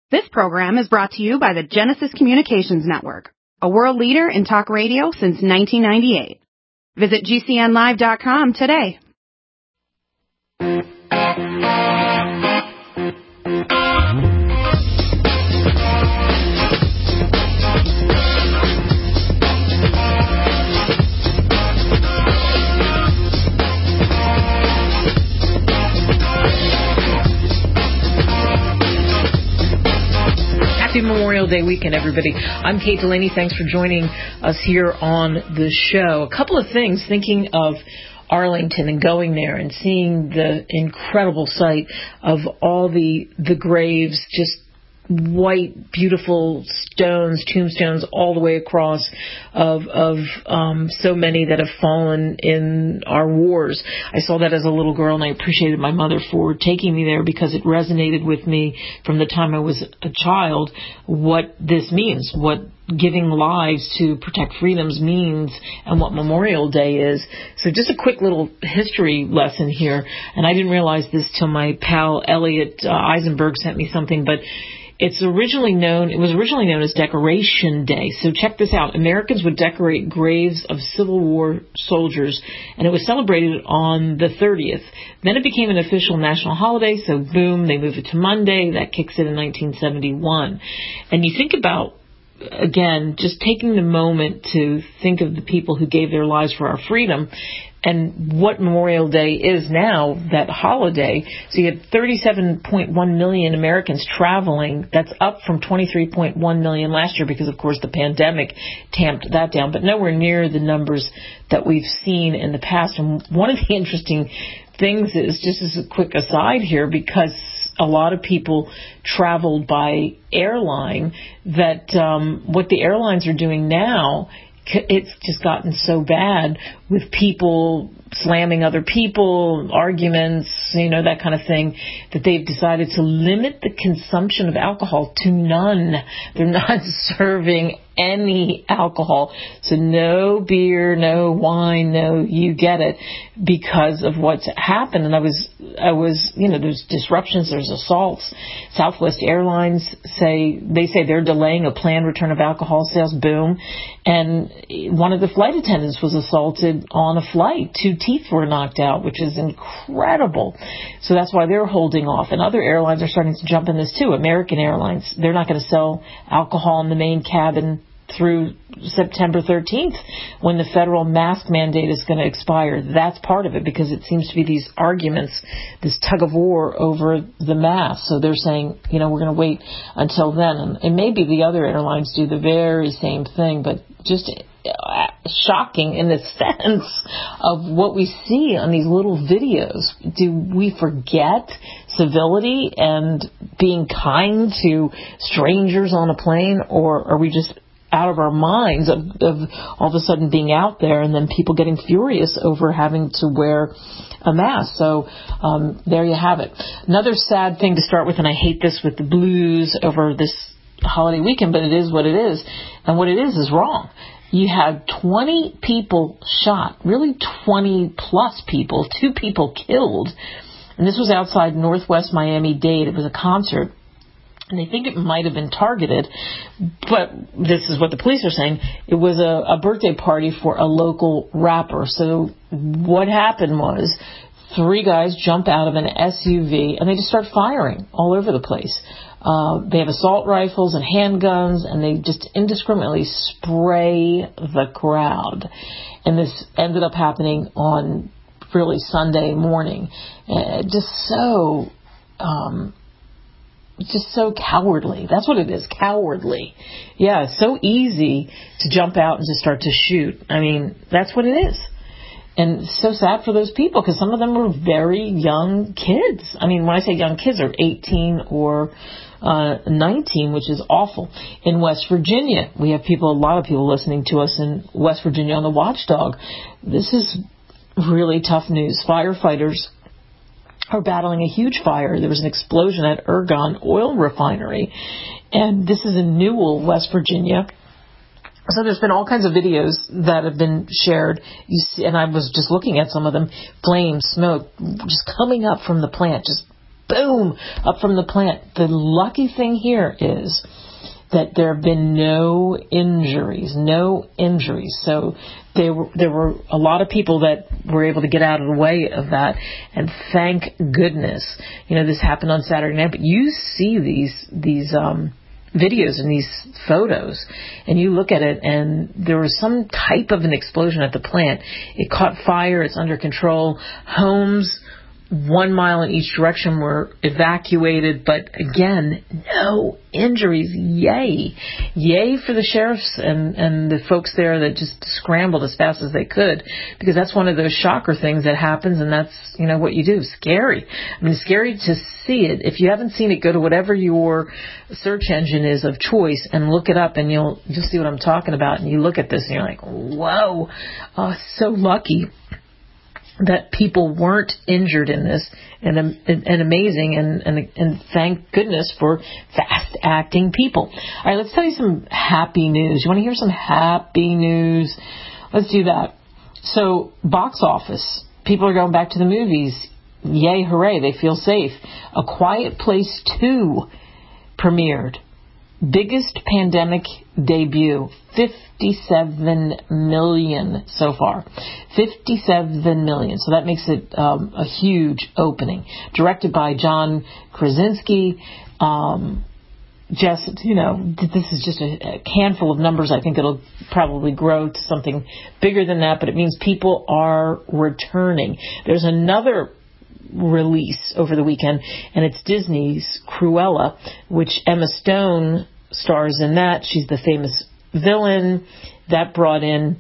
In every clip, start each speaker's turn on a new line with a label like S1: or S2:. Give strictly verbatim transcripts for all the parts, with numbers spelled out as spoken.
S1: This program is brought to you by the Genesis Communications Network, a world leader in talk radio since nineteen ninety-eight. Visit G C N live dot com today.
S2: Happy Memorial Day weekend, everybody. I'm Kate Delaney. Thanks for joining us here on the show. A couple of things, thinking of Arlington and going there and seeing the incredible sight of all the the graves, just white, beautiful stones, tombstones all the way across of of um, so many that have fallen in our wars. I saw that as a little girl, and I appreciated my mother for taking me there because it resonated with me from the time I was a child what this means, what giving lives to protect freedoms means, and what Memorial Day is. So just a quick little history lesson here, and I didn't realize this till my pal Elliot uh, Eisenberg sent me something, but It's originally known, it was originally known as Decoration Day. So check this out. Americans would decorate graves of Civil War soldiers, and it was celebrated on the thirtieth. Then it became an official national holiday, so boom, they moved it to Monday. That kicks in in nineteen seventy-one. And you think about, again, just taking the moment to think of the people who gave their lives for our freedom and what Memorial Day is now, that holiday. So you had thirty-seven point one million Americans traveling. That's up from twenty-three point one million last year because, of course, the pandemic tamped that down, but nowhere near the numbers that we've seen in the past. And one of the interesting things is, just as a quick aside here, because a lot of people traveled by airline, that um, what the airlines are doing now, it's just gotten so bad with people slamming other people, arguments, you know, that kind of thing, that they've decided to limit the consumption of alcohol to none. They're not serving any alcohol. So no beer, no wine, no, you get it, because of what's happened. And I was, I was, you know, there's disruptions, there's assaults. Southwest Airlines say, they say they're delaying a planned return of alcohol sales, boom. And one of the flight attendants was assaulted on a flight. Two teeth were knocked out, which is incredible. So that's why they're holding off. And other airlines are starting to jump in this too. American Airlines, they're not going to sell alcohol in the main cabin through September thirteenth, when the federal mask mandate is going to expire. That's part of it, because it seems to be these arguments, this tug of war over the mask. So they're saying, you know, we're going to wait until then. And, and maybe the other airlines do the very same thing, but just shocking in the sense of what we see on these little videos. Do we forget civility and being kind to strangers on a plane, or are we just out of our minds of, of all of a sudden being out there and then people getting furious over having to wear a mask? So um, there you have it. Another sad thing to start with, and I hate this with the blues over this holiday weekend, but it is what it is. And what it is is wrong. You had twenty people shot, really twenty plus people, two people killed. And this was outside Northwest Miami-Dade. It was a concert. And they think it might have been targeted, but this is what the police are saying. It was a, a birthday party for a local rapper. So what happened was three guys jump out of an S U V and they just start firing all over the place. Uh, they have assault rifles and handguns, and they just indiscriminately spray the crowd. And this ended up happening on really Sunday morning. Uh, just so... Um, just so cowardly. That's what it is, cowardly. Yeah, it's so easy to jump out and just start to shoot. I mean, that's what it is. And it's so sad for those people, because some of them were very young kids. I mean, when I say young kids, they're eighteen or uh, nineteen, which is awful. In West Virginia, we have people, a lot of people listening to us in West Virginia on the Watchdog. This is really tough news. Firefighters are battling a huge fire. There was an explosion at Ergon Oil Refinery, and this is in Newell, West Virginia. So there's been all kinds of videos that have been shared, you see, and I was just looking at some of them, flames, smoke, just coming up from the plant, just boom, up from the plant. The lucky thing here is that there have been no injuries, no injuries. So there were, there were a lot of people that were able to get out of the way of that, and thank goodness. You know, this happened on Saturday night, but you see these these um, videos and these photos, and you look at it, and there was some type of an explosion at the plant. It caught fire. It's under control. Homes one mile in each direction were evacuated, but again, no injuries. Yay. Yay for the sheriffs and, and the folks there that just scrambled as fast as they could, because that's one of those shocker things that happens, and that's, you know, what you do. Scary. I mean, scary to see it. If you haven't seen it, go to whatever your search engine is of choice and look it up, and you'll, you'll see what I'm talking about. And you look at this and you're like, whoa, oh, so lucky that people weren't injured in this, and and, and amazing, and, and and thank goodness for fast-acting people. All right, let's tell you some happy news. You want to hear some happy news? Let's do that. So, box office. People are going back to the movies. Yay, hooray, they feel safe. A Quiet Place two premiered. Biggest pandemic debut, fifty-seven million so far. fifty-seven million. So that makes it um, a huge opening. Directed by John Krasinski. Um, just, you know, this is just a, a handful of numbers. I think it'll probably grow to something bigger than that, but it means people are returning. There's another release over the weekend, and it's Disney's Cruella, which Emma Stone stars in that. She's the famous villain. That brought in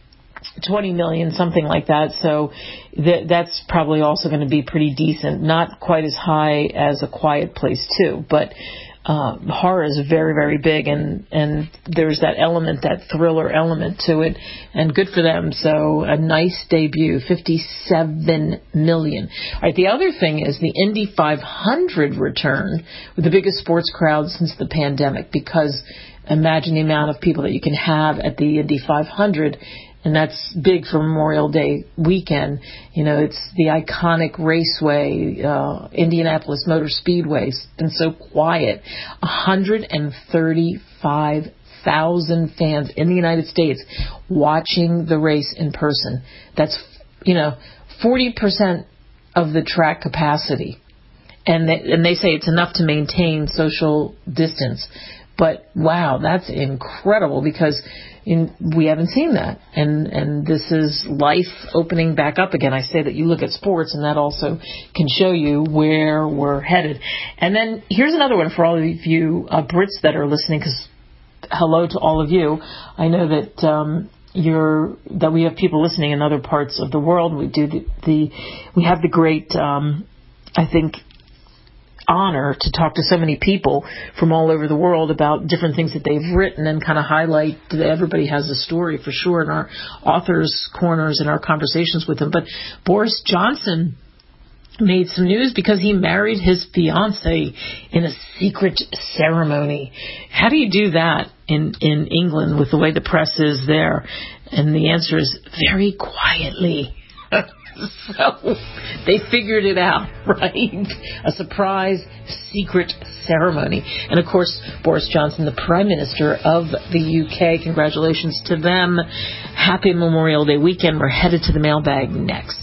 S2: twenty million, something like that. So th- that's probably also going to be pretty decent. Not quite as high as A Quiet Place two, but Um, horror is very, very big, and, and there's that element, that thriller element to it, and good for them. So a nice debut, fifty-seven million. All right, the other thing is the Indy five hundred returned with the biggest sports crowd since the pandemic, because imagine the amount of people that you can have at the Indy five hundred. And that's big for Memorial Day weekend. You know, it's the iconic raceway, uh, Indianapolis Motor Speedway. It's been so quiet. one hundred thirty-five thousand fans in the United States watching the race in person. That's, you know, forty percent of the track capacity. And they, and they say it's enough to maintain social distance. But, wow, that's incredible, because in, we haven't seen that. And, and this is life opening back up again. I say that you look at sports, and that also can show you where we're headed. And then here's another one for all of you uh, Brits that are listening, because hello to all of you. I know that um, you're that we have people listening in other parts of the world. We do the, the we have the great, um, I think, honor to talk to so many people from all over the world about different things that they've written, and kind of highlight that everybody has a story for sure in our authors' corners and our conversations with them. But Boris Johnson made some news because he married his fiancée in a secret ceremony. How do you do that in, in England with the way the press is there? And the answer is very quietly. So they figured it out, right? A surprise secret ceremony. And of course, Boris Johnson, the Prime Minister of the U K, congratulations to them. Happy Memorial Day weekend. We're headed to the mailbag next.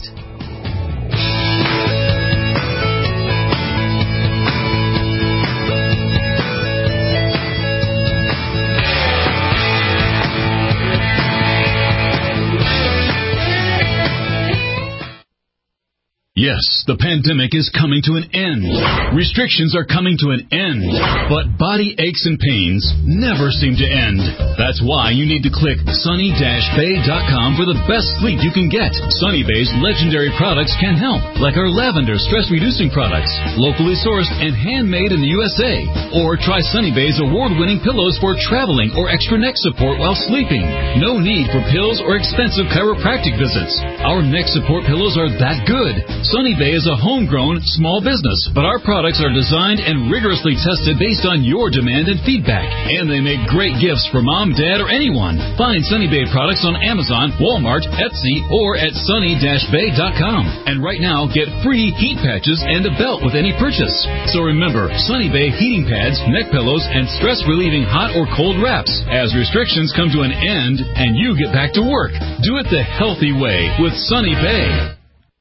S3: Yes, the pandemic is coming to an end. Restrictions are coming to an end. But body aches and pains never seem to end. That's why you need to click sunny dash bay dot com for the best sleep you can get. Sunny Bay's legendary products can help, like our lavender stress-reducing products, locally sourced and handmade in the U S A. Or try Sunny Bay's award-winning pillows for traveling or extra neck support while sleeping. No need for pills or expensive chiropractic visits. Our neck support pillows are that good. Sunny Bay is a homegrown small business, but our products are designed and rigorously tested based on your demand and feedback. And they make great gifts for mom, dad, or anyone. Find Sunny Bay products on Amazon, Walmart, Etsy, or at sunny dash bay dot com. And right now, get free heat patches and a belt with any purchase. So remember, Sunny Bay heating pads, neck pillows, and stress-relieving hot or cold wraps as restrictions come to an end and you get back to work. Do it the healthy way with Sunny Bay.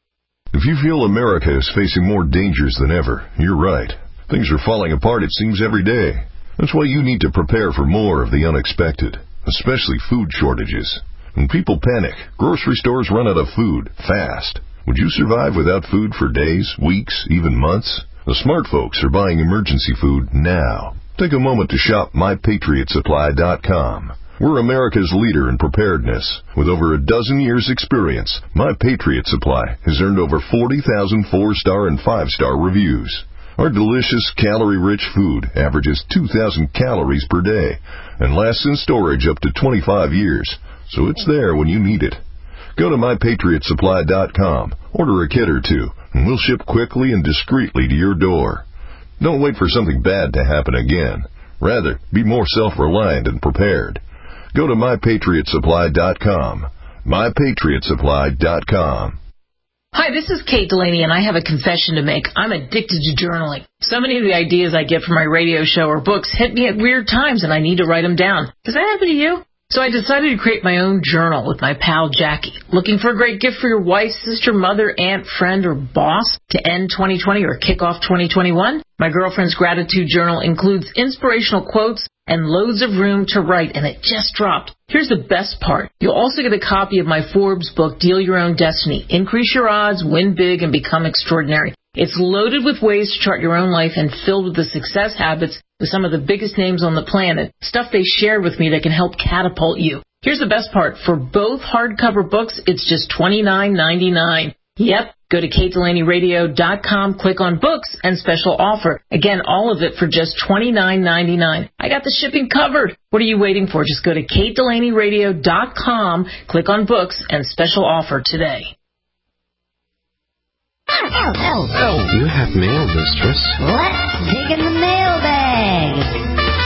S4: If you feel America is facing more dangers than ever, you're right. Things are falling apart, it seems, every day. That's why you need to prepare for more of the unexpected, especially food shortages. When people panic, grocery stores run out of food fast. Would you survive without food for days, weeks, even months? The smart folks are buying emergency food now. Take a moment to shop my patriot supply dot com. We're America's leader in preparedness. With over a dozen years' experience, My Patriot Supply has earned over forty thousand four-star and five-star reviews. Our delicious, calorie-rich food averages two thousand calories per day and lasts in storage up to twenty-five years, so it's there when you need it. Go to my patriot supply dot com, order a kit or two, and we'll ship quickly and discreetly to your door. Don't wait for something bad to happen again. Rather, be more self-reliant and prepared. Go to my patriot supply dot com. my patriot supply dot com.
S2: Hi, this is Kate Delaney, and I have a confession to make. I'm addicted to journaling. So many of the ideas I get from my radio show or books hit me at weird times, and I need to write them down. Does that happen to you? So I decided to create my own journal with my pal Jackie. Looking for a great gift for your wife, sister, mother, aunt, friend, or boss to end twenty twenty or kick off twenty twenty-one? My girlfriend's gratitude journal includes inspirational quotes and loads of room to write, and it just dropped. Here's the best part. You'll also get a copy of my Forbes book, Deal Your Own Destiny. Increase your odds, win big, and become extraordinary. It's loaded with ways to chart your own life and filled with the success habits with some of the biggest names on the planet, stuff they shared with me that can help catapult you. Here's the best part. For both hardcover books, it's just twenty-nine ninety-nine. Yep. Go to kate delaney radio dot com, click on books, and special offer. Again, all of it for just twenty-nine ninety-nine. I got the shipping covered. What are you waiting for? Just go to kate delaney radio dot com, click on books, and special offer today.
S5: Oh, oh, oh.
S6: You have mail, mistress.
S5: Let's dig in the mailbag.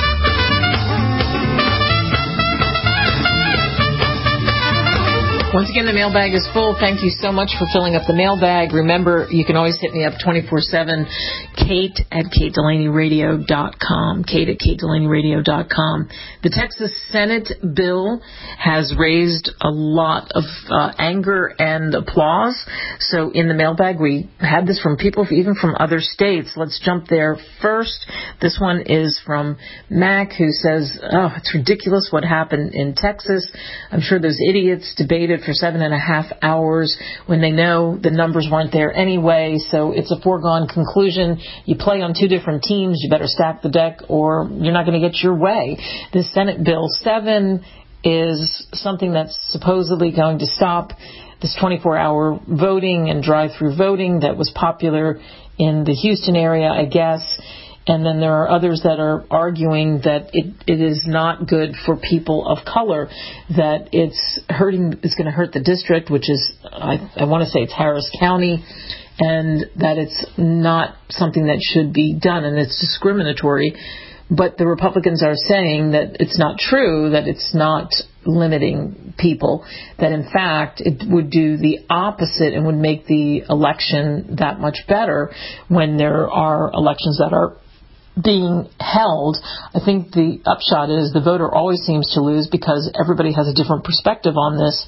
S2: Once again, the mailbag is full. Thank you so much for filling up the mailbag. Remember, you can always hit me up twenty-four seven, Kate at kate delaney radio dot com, Kate at kate delaney radio dot com. The Texas Senate bill has raised a lot of uh, anger and applause. So in the mailbag, we had this from people even from other states. Let's jump there first. This one is from Mac, who says, oh, it's ridiculous what happened in Texas. I'm sure those idiots debated for seven and a half hours when they know the numbers weren't there anyway, so it's a foregone conclusion. You play on two different teams, you better stack the deck or you're not going to get your way. The Senate Bill seven is something that's supposedly going to stop this twenty-four hour voting and drive-through voting that was popular in the Houston area, I guess. And then there are others that are arguing that it, it is not good for people of color, that it's hurting, it's going to hurt the district, which is, I, I want to say it's Harris County, and that it's not something that should be done, and it's discriminatory. But the Republicans are saying that it's not true, that it's not limiting people, that in fact it would do the opposite and would make the election that much better when there are elections that are being held. I think the upshot is the voter always seems to lose because everybody has a different perspective on this.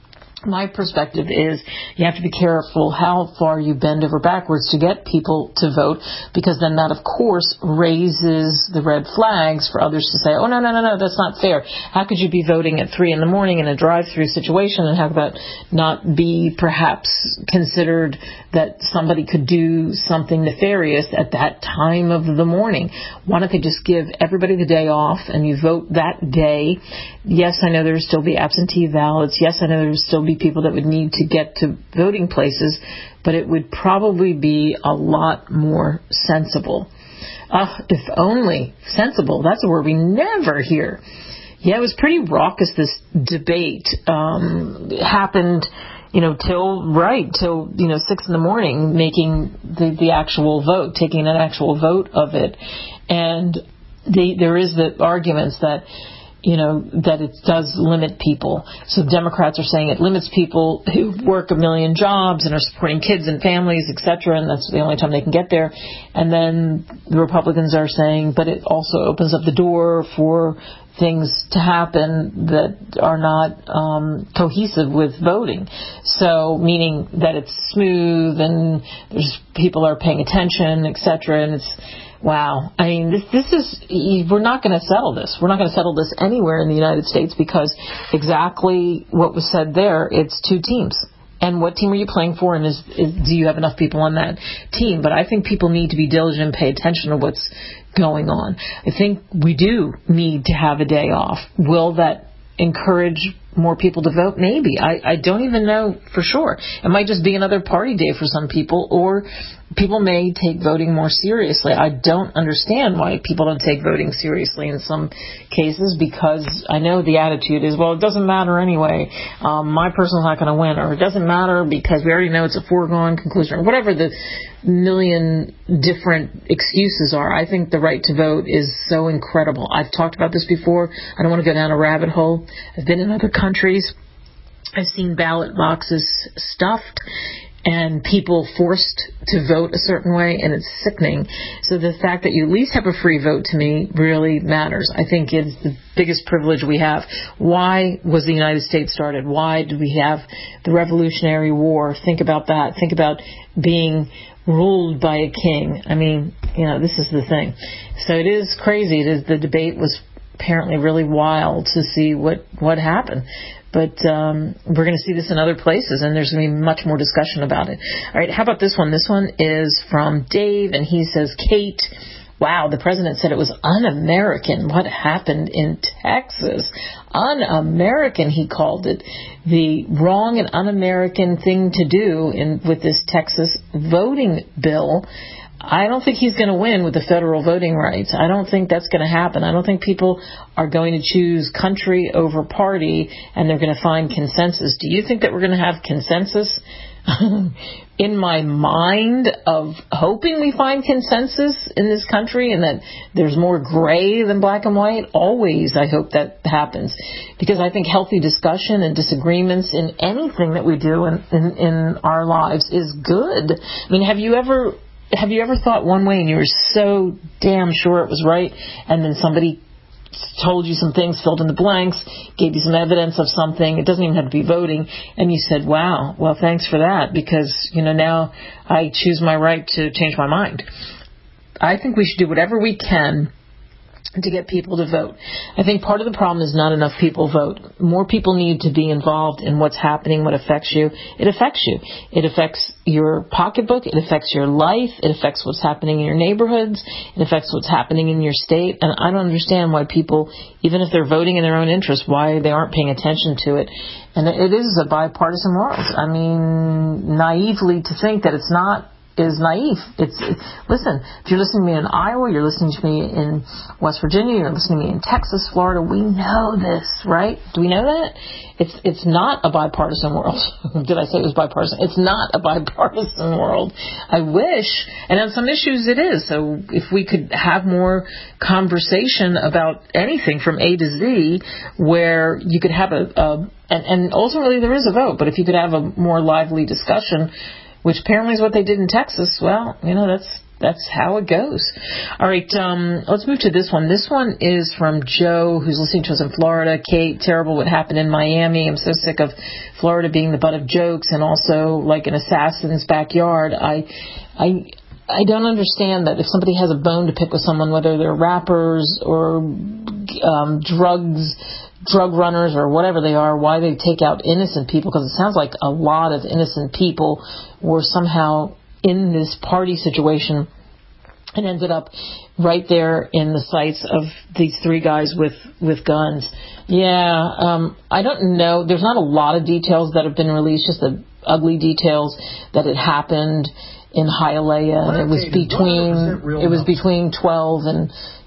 S2: My perspective is you have to be careful how far you bend over backwards to get people to vote, because then that, of course, raises the red flags for others to say, oh, no, no, no, no, that's not fair. How could you be voting at three in the morning in a drive-through situation, and how could that not be perhaps considered that somebody could do something nefarious at that time of the morning? Why don't they just give everybody the day off and you vote that day? Yes, I know there would still be absentee ballots. Yes, I know there would still be people that would need to get to voting places, but it would probably be a lot more sensible. Uh, if only sensible. That's a word we never hear. Yeah, it was pretty raucous, this debate. Um, it happened you know, till, right, till, you know, six in the morning, making the, the actual vote, taking an actual vote of it. And the, there is the arguments that, you know, that it does limit people. So Democrats are saying it limits people who work a million jobs and are supporting kids and families, et cetera, and that's the only time they can get there. And then the Republicans are saying, but it also opens up the door for things to happen that are not um, cohesive with voting. So, meaning that it's smooth and there's people are paying attention, et cetera, and it's wow. I mean, this this is, we're not going to settle this. We're not going to settle this anywhere in the United States because exactly what was said there, it's two teams. And what team are you playing for, and is, is do you have enough people on that team? But I think people need to be diligent and pay attention to what's going on. I think we do need to have a day off. Will that encourage more people to vote? Maybe. I, I don't even know for sure. It might just be another party day for some people, or people may take voting more seriously. I don't understand why people don't take voting seriously in some cases, because I know the attitude is, well, it doesn't matter anyway. Um, my person's not going to win, or it doesn't matter because we already know it's a foregone conclusion, or whatever the million different excuses are. I think the right to vote is so incredible. I've talked about this before. I don't want to go down a rabbit hole. I've been in other countries. I've seen ballot boxes stuffed and people forced to vote a certain way, and it's sickening. So the fact that you at least have a free vote, to me, really matters. I think it's the biggest privilege we have. Why was the United States started? Why did we have the Revolutionary War? Think about that. Think about being ruled by a king. I mean, you know, this is the thing. So it is crazy. It is, the debate was apparently really wild to see what, what happened. But um, we're going to see this in other places, and there's going to be much more discussion about it. All right, how about this one? This one is from Dave, and he says, Kate, wow, the president said it was un-American. What happened in Texas? Un-American, he called it. The wrong and un-American thing to do in with this Texas voting bill. I don't think he's going to win with the federal voting rights. I don't think that's going to happen. I don't think people are going to choose country over party and they're going to find consensus. Do you think that we're going to have consensus? In my mind of hoping we find consensus in this country and that there's more gray than black and white, always I hope that happens. Because I think healthy discussion and disagreements in anything that we do in, in, in our lives is good. I mean, have you ever... Have you ever thought one way and you were so damn sure it was right, and then somebody told you some things, filled in the blanks, gave you some evidence of something, it doesn't even have to be voting, and you said, wow, well, thanks for that, because, you know, now I choose my right to change my mind. I think we should do whatever we can to get people to vote. I think part of the problem is not enough people vote. More people need to be involved in what's happening, what affects you. It affects you. It affects your pocketbook. It affects your life. It affects what's happening in your neighborhoods. It affects what's happening in your state. And I don't understand why people, even if they're voting in their own interest, why they aren't paying attention to it. And it is a bipartisan world. I mean, naively to think that it's not is naive. It's it, listen, if you're listening to me in Iowa, you're listening to me in West Virginia, you're listening to me in Texas, Florida, we know this, right? Do we know that? It's it's not a bipartisan world. Did I say it was bipartisan? It's not a bipartisan world. I wish, and on some issues it is. So if we could have more conversation about anything from A to Z, where you could have a, a and, and ultimately there is a vote, but if you could have a more lively discussion, which apparently is what they did in Texas, well, you know, that's that's how it goes. All right, um, let's move to this one. This one is from Joe, who's listening to us in Florida. Kate, terrible what happened in Miami. I'm so sick of Florida being the butt of jokes and also like an assassin's backyard. I, I, I don't understand that if somebody has a bone to pick with someone, whether they're rappers or um, drugs, drug runners or whatever they are, why they take out innocent people, because it sounds like a lot of innocent people were somehow in this party situation and ended up right there in the sights of these three guys with, with guns. Yeah, um, I don't know. There's not a lot of details that have been released, just the ugly details that it happened in Hialeah. It was between it was between twelve and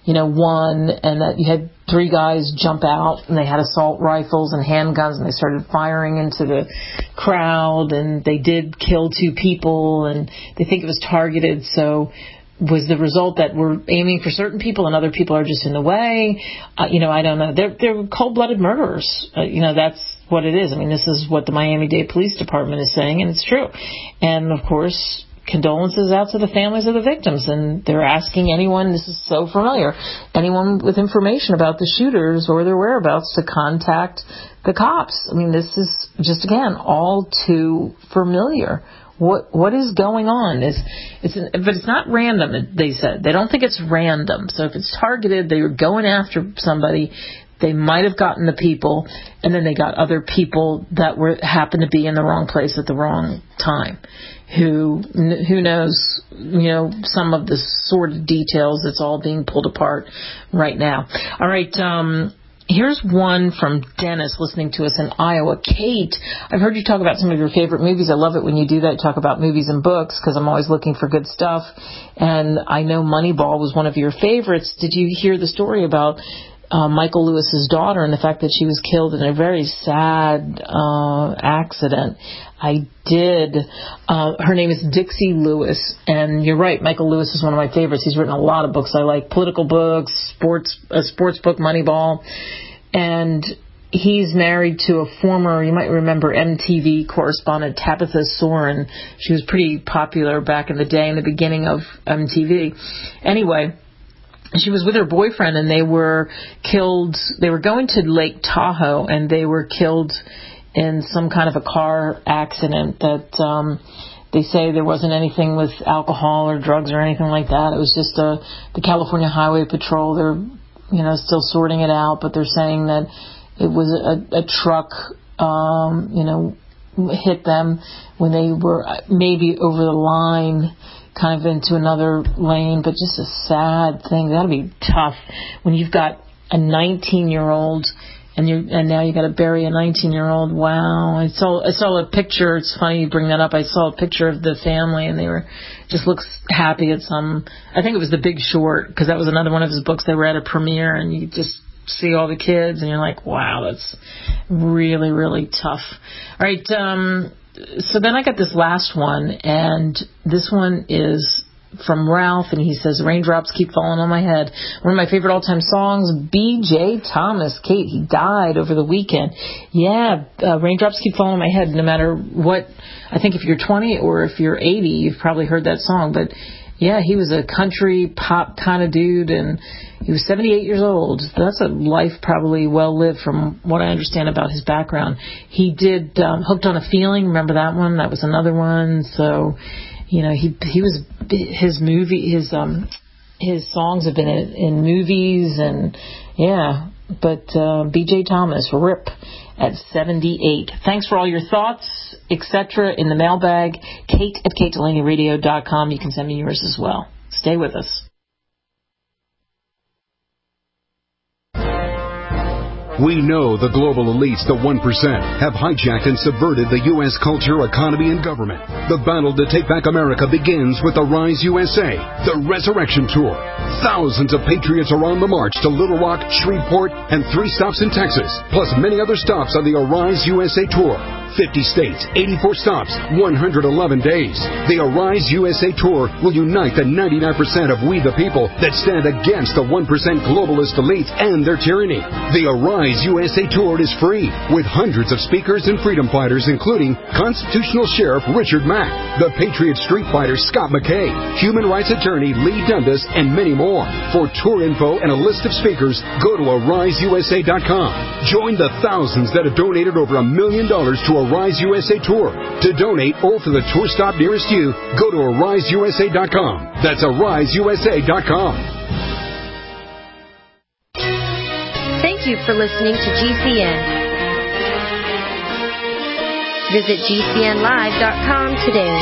S2: you know, one, and that you had three guys jump out, and they had assault rifles and handguns, and they started firing into the crowd, and they did kill two people, and they think it was targeted. So was the result that we're aiming for certain people and other people are just in the way? Uh, you know, I don't know. They're, they're cold-blooded murderers. Uh, you know, that's what it is. I mean, this is what the Miami-Dade Police Department is saying, and it's true. And, of course, condolences out to the families of the victims. And they're asking anyone, this is so familiar, anyone with information about the shooters or their whereabouts to contact the cops. I mean, this is just, again, all too familiar. What what is going on? Is it's but it's not random. They said they don't think it's random. So if it's targeted, they were going after somebody. They might have gotten the people, and then they got other people that were happened to be in the wrong place at the wrong time. Who who knows? You know, some of the sordid details. It's all being pulled apart right now. All right. Um, Here's one from Dennis listening to us in Iowa. Kate, I've heard you talk about some of your favorite movies. I love it when you do that. You talk about movies and books because I'm always looking for good stuff. And I know Moneyball was one of your favorites. Did you hear the story about uh, Michael Lewis's daughter and the fact that she was killed in a very sad uh, accident? I did. Uh, her name is Dixie Lewis, and you're right. Michael Lewis is one of my favorites. He's written a lot of books I like, political books, sports, a sports book, Moneyball, and he's married to a former, you might remember, M T V correspondent Tabitha Soren. She was pretty popular back in the day, in the beginning of M T V. Anyway, she was with her boyfriend, and they were killed. They were going to Lake Tahoe, and they were killed in some kind of a car accident that um, they say there wasn't anything with alcohol or drugs or anything like that. It was just a, the California Highway Patrol. They're, you know, still sorting it out, but they're saying that it was a, a truck, um, you know, hit them when they were maybe over the line, kind of into another lane, but just a sad thing. That'd be tough when you've got a nineteen-year-old And you and now you got to bury a nineteen-year-old. Wow! I saw I saw a picture. It's funny you bring that up. I saw a picture of the family, and they were just looks happy at some. I think it was The Big Short, because that was another one of his books. They were at a premiere, and you just see all the kids, and you're like, wow, that's really really tough. All right. Um, so then I got this last one, and this one is from Ralph, and he says, raindrops keep falling on my head. One of my favorite all-time songs, B J Thomas. Kate, he died over the weekend. Yeah, uh, raindrops keep falling on my head. No matter what, I think if you're twenty or if you're eighty, you've probably heard that song. But yeah, he was a country pop kind of dude, and he was seventy-eight years old. That's a life probably well lived from what I understand about his background. He did um, Hooked on a Feeling. Remember that one? That was another one. So, you know, he he was his movie his um his songs have been in, in movies, and yeah. But uh, B J Thomas, rip at seventy-eight. Thanks for all your thoughts, et cetera in the mailbag. Kate at kate delaney radio dot com. You can send me yours as well. Stay with us.
S6: We know the global elites, the one percent, have hijacked and subverted the U S culture, economy, and government. The battle to take back America begins with the Rise U S A, the Resurrection Tour. Thousands of patriots are on the march to Little Rock, Shreveport, and three stops in Texas, plus many other stops on the Arise U S A Tour. fifty states, eighty-four stops, one hundred eleven days. The Arise U S A Tour will unite the ninety-nine percent of we the people that stand against the one percent globalist elites and their tyranny. The Arise U S A Tour is free, with hundreds of speakers and freedom fighters, including Constitutional Sheriff Richard Mack, the Patriot Street Fighter Scott McKay, Human Rights Attorney Lee Dundas, and many more. For tour info and a list of speakers, go to arise u s a dot com. Join the thousands that have donated over a million dollars to Arise U S A Tour. To donate or for the tour stop nearest you, go to arise u s a dot com. That's arise u s a dot com.
S5: Thank you for listening to G C N. Visit g c n live dot com today.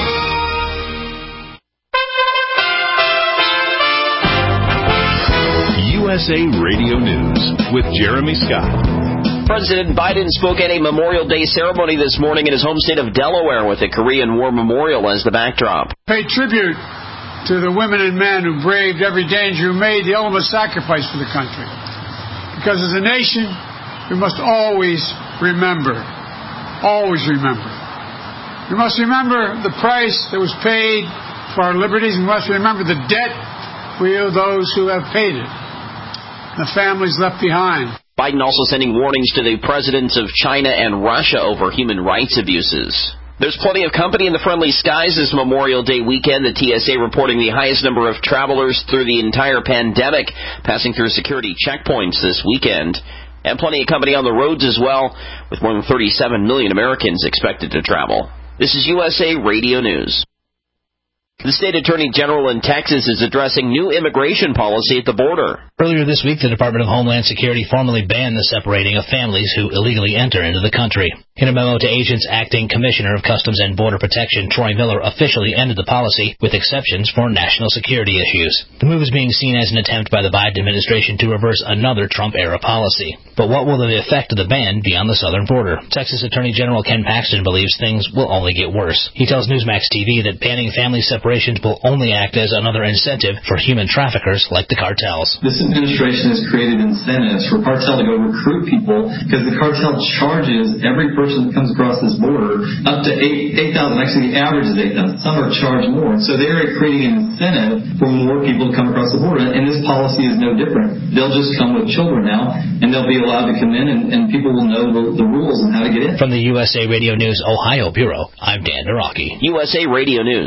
S3: U S A Radio News with Jeremy Scott.
S7: President Biden spoke at a Memorial Day ceremony this morning in his home state of Delaware with a Korean War memorial as the backdrop.
S8: Pay tribute to the women and men who braved every danger, who made the ultimate sacrifice for the country. Because as a nation, we must always remember, always remember. We must remember the price that was paid for our liberties. We must remember the debt we owe those who have paid it, the families left behind.
S7: Biden also sending warnings to the presidents of China and Russia over human rights abuses. There's plenty of company in the friendly skies this Memorial Day weekend. The T S A reporting the highest number of travelers through the entire pandemic, passing through security checkpoints this weekend. And plenty of company on the roads as well, with more than thirty-seven million Americans expected to travel. This is U S A Radio News. The state attorney general in Texas is addressing new immigration policy at the border.
S9: Earlier this week, the Department of Homeland Security formally banned the separating of families who illegally enter into the country. In a memo to agents, acting Commissioner of Customs and Border Protection Troy Miller officially ended the policy with exceptions for national security issues. The move is being seen as an attempt by the Biden administration to reverse another Trump-era policy. But what will the effect of the ban be on the southern border? Texas Attorney General Ken Paxton believes things will only get worse. He tells Newsmax T V that banning family separations will only act as another incentive for human traffickers like the cartels.
S10: This administration has created incentives for cartel to go recruit people because the cartel charges every person that comes across this border up to eight thousand. Actually, the average is eight thousand. Some are charged more. So they're creating an incentive for more people to come across the border. And this policy is no different. They'll just come with children now, and they'll be allowed to come in, and, and people will know the, the rules and how to get in.
S9: From the U S A Radio News Ohio Bureau, I'm Dan Naraki.
S7: U S A Radio News.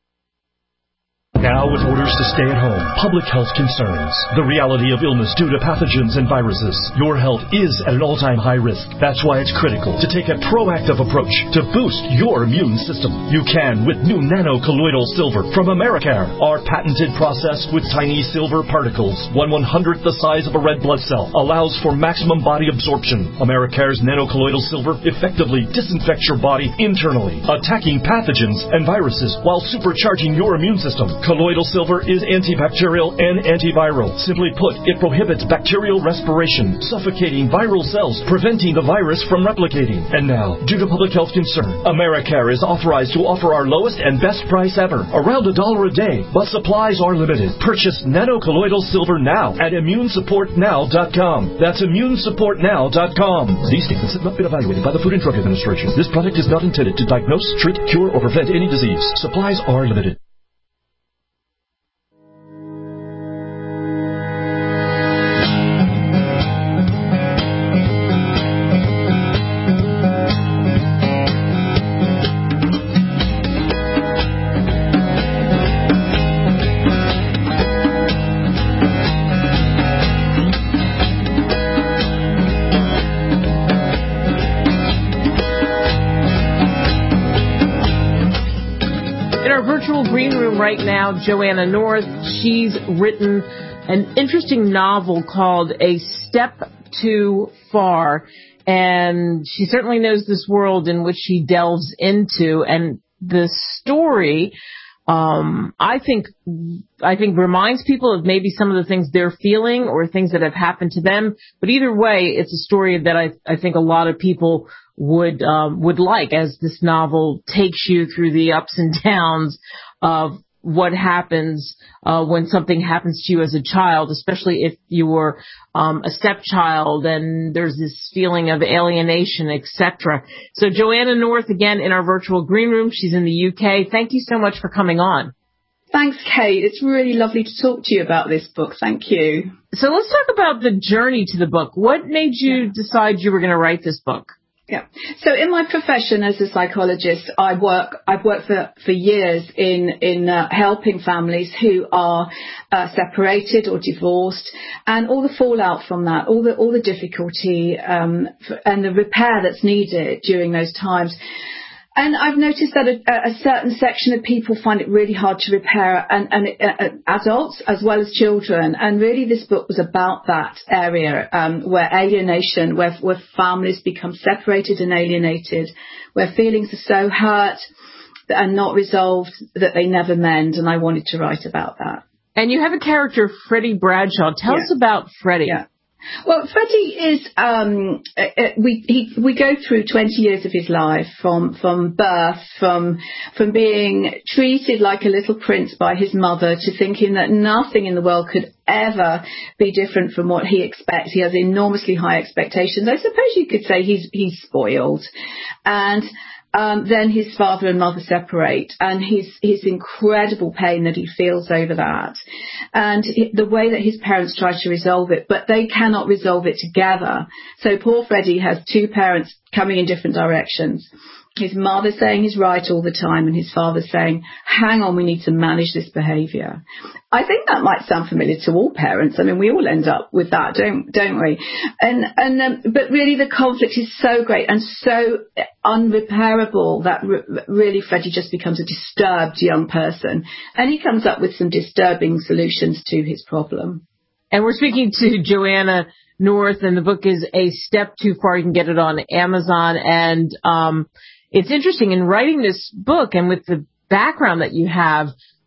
S11: Now with orders to stay at home, public health concerns, the reality of illness due to pathogens and viruses, your health is at an all-time high risk. That's why it's critical to take a proactive approach to boost your immune system. You can with new nano-colloidal silver from Americare. Our patented process with tiny silver particles, one one-hundredth the size of a red blood cell, allows for maximum body absorption. Americare's nano-colloidal silver effectively disinfects your body internally, attacking pathogens and viruses while supercharging your immune system. Colloidal silver is antibacterial and antiviral. Simply put, it prohibits bacterial respiration, suffocating viral cells, preventing the virus from replicating. And now, due to public health concern, Americare is authorized to offer our lowest and best price ever, around a dollar a day, but supplies are limited. Purchase nano-colloidal silver now at immune support now dot com. That's immune support now dot com. These statements have not been evaluated by the Food and Drug Administration. This product is not intended to diagnose, treat, cure, or prevent any disease. Supplies are limited.
S2: Right now, Joanna North, she's written an interesting novel called A Step Too Far, and she certainly knows this world in which she delves into, and the story, um, I think, I think reminds people of maybe some of the things they're feeling or things that have happened to them, but either way, it's a story that I, I think a lot of people would, um, would like, as this novel takes you through the ups and downs of what happens uh, when something happens to you as a child, especially if you were um, a stepchild and there's this feeling of alienation, et cetera. So Joanna North, again, in our virtual green room. She's in the U K. Thank you so much for coming on.
S12: Thanks, Kate. It's really lovely to talk to you about this book. Thank you.
S2: So let's talk about the journey to the book. What made you decide you were going to write this book?
S12: Yeah. So in my profession as a psychologist, I work, I've worked for, for years in, in uh, helping families who are uh, separated or divorced, and all the fallout from that, all the, all the difficulty um, and the repair that's needed during those times. And I've noticed that a, a certain section of people find it really hard to repair, and, and uh, adults as well as children. And really this book was about that area um, where alienation, where, where families become separated and alienated, where feelings are so hurt and not resolved that they never mend. And I wanted to write about that.
S2: And you have a character, Freddie Bradshaw. Tell
S12: yeah.
S2: us about Freddie.
S12: Yeah. Well, Freddie is, um, uh, we, he, we go through twenty years of his life from, from birth, from, from being treated like a little prince by his mother to thinking that nothing in the world could ever be different from what he expects. He has enormously high expectations. I suppose you could say he's, he's spoiled. And, Um, then his father and mother separate, and his his incredible pain that he feels over that, and the way that his parents try to resolve it, but they cannot resolve it together. So poor Freddie has two parents coming in different directions. His mother saying he's right all the time, and his father saying, hang on, we need to manage this behaviour. I think that might sound familiar to all parents. I mean, we all end up with that, don't don't we? And and um, but really the conflict is so great and so unrepairable that re- really Freddie just becomes a disturbed young person. And he comes up with some disturbing solutions to his problem.
S2: And we're speaking to Joanna North, and the book is A Step Too Far. You can get it on Amazon. And um, it's interesting in writing this book and with the background that you have,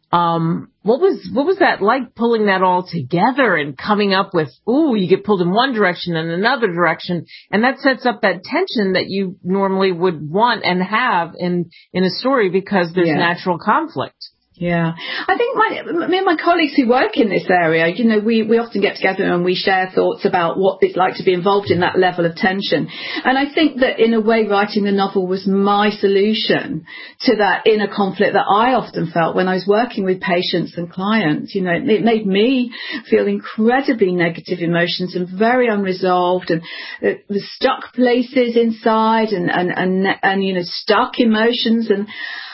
S2: um, what was what was that like, pulling that all together and coming up with, ooh, you get pulled in one direction and another direction, and that sets up that tension that you normally would want and have in, in a story because there's yeah. natural conflict.
S12: Yeah, I think my, me and my colleagues who work in this area, you know, we, we often get together and we share thoughts about what it's like to be involved in that level of tension. And I think that in a way, writing the novel was my solution to that inner conflict that I often felt when I was working with patients and clients. You know, it, it made me feel incredibly negative emotions and very unresolved, and uh, the stuck places inside and, and, and, and, you know, stuck emotions. And